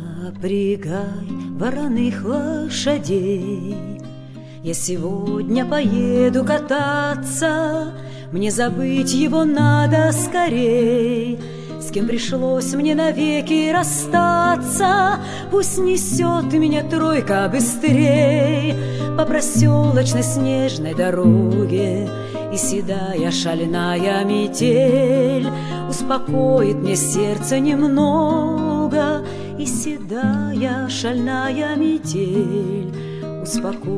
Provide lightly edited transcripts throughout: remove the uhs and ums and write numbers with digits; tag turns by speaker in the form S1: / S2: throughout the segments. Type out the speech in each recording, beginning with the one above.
S1: Запрягай вороных лошадей, я сегодня поеду кататься, мне забыть его надо скорей. С кем пришлось мне навеки расстаться, пусть несет меня тройка быстрей по проселочной снежной дороге, и седая шальная метель успокоит мне сердце немного, и седая шальная метель успокоит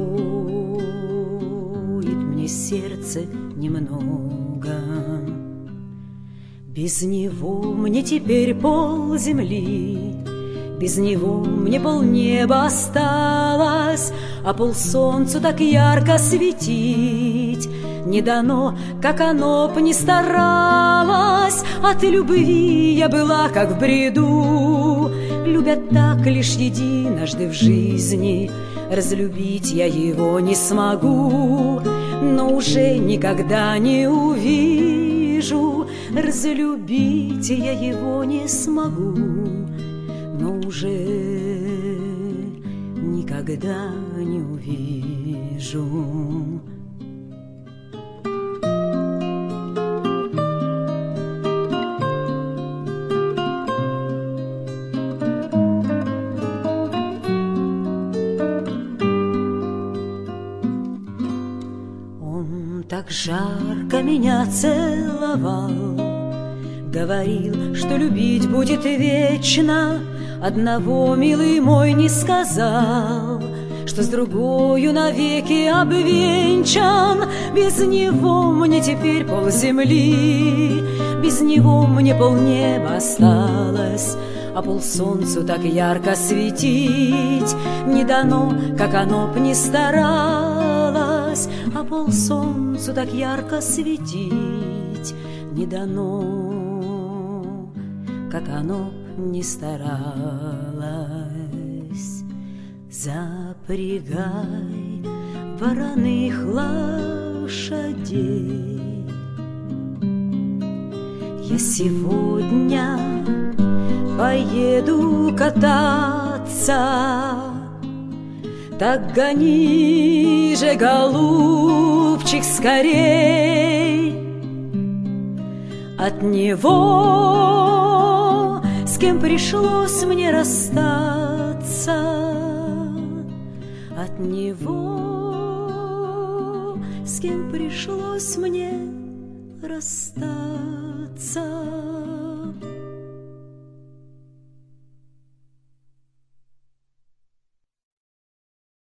S1: мне сердце немного. Без него мне теперь полземли, без него мне полнеба осталось, а полсолнцу так ярко светить не дано, как оно б ни старалось. От любви я была как в бреду, любят так лишь единожды в жизни, разлюбить я его не смогу, но уже никогда не увижу. Разлюбить я его не смогу, но уже никогда не увижу. Он так жарко меня целовал, говорил, что любить будет вечно. Одного, милый мой, не сказал, что с другою навеки обвенчан. Без него мне теперь полземли, без него мне полнеба осталось, а полсолнцу так ярко светить не дано, как оно б ни старалось, а полсолнцу так ярко светить не дано, как оно не старалось. Запрягай вороных лошадей, я сегодня поеду кататься, так гони же, голубчик, скорей. От него, с кем пришлось мне расстаться, от него, с кем пришлось мне расстаться.